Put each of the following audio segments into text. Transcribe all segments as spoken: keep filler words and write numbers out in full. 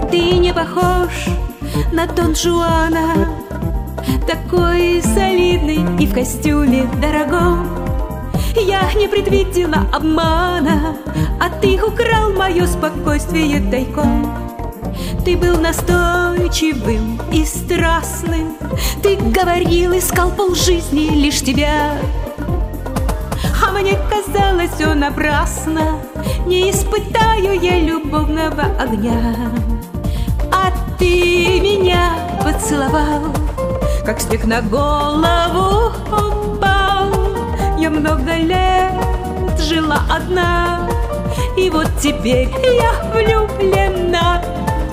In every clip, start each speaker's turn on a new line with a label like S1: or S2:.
S1: Ты не похож на Дон Жуана, такой солидный и в костюме дорогом. Я не предвидела обмана, а ты украл мое спокойствие тайком. Ты был настойчивым и страстным, ты говорил, искал полжизни лишь тебя. А мне казалось, все напрасно, не испытаю я любовного огня. А ты меня поцеловал, как снег на голову упал. Я много лет жила одна, и вот теперь я влюблена.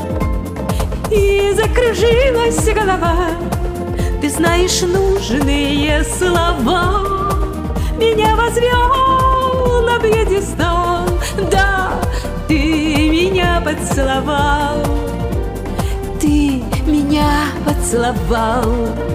S1: И закружилась голова, ты знаешь нужные слова. Меня возвел на пьедестал, да, ты меня поцеловал. Ты меня поцеловал.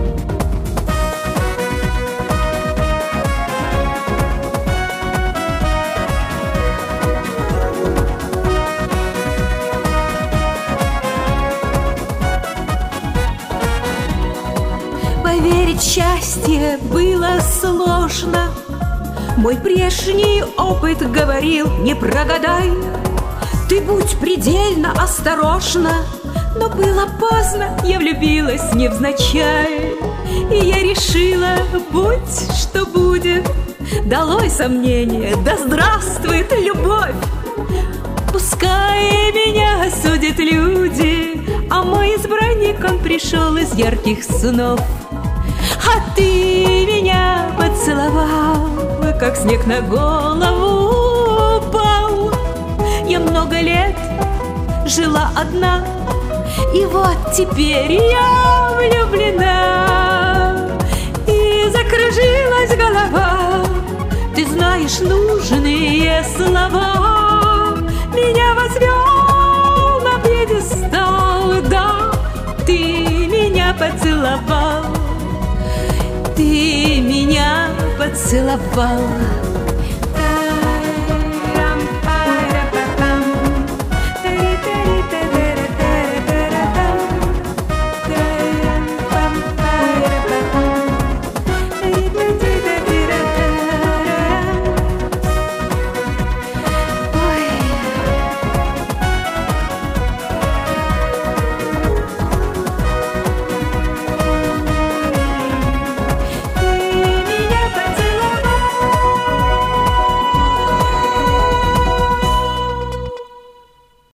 S1: Поверить в счастье было сложно. Мой прежний опыт говорил, не прогадай. Ты будь предельно осторожна. Но было поздно, я влюбилась невзначай. И я решила, будь что будет. Долой сомнения, да здравствует любовь. Пускай меня судят люди, а мой избранник, он пришел из ярких снов. А ты меня поцеловал, как снег на голову упал. Я много лет жила одна, и вот теперь я влюблена. И закружилась голова, ты знаешь нужные слова. Меня возвел на пьедестал, да, ты меня поцеловал. Ты меня поцеловал.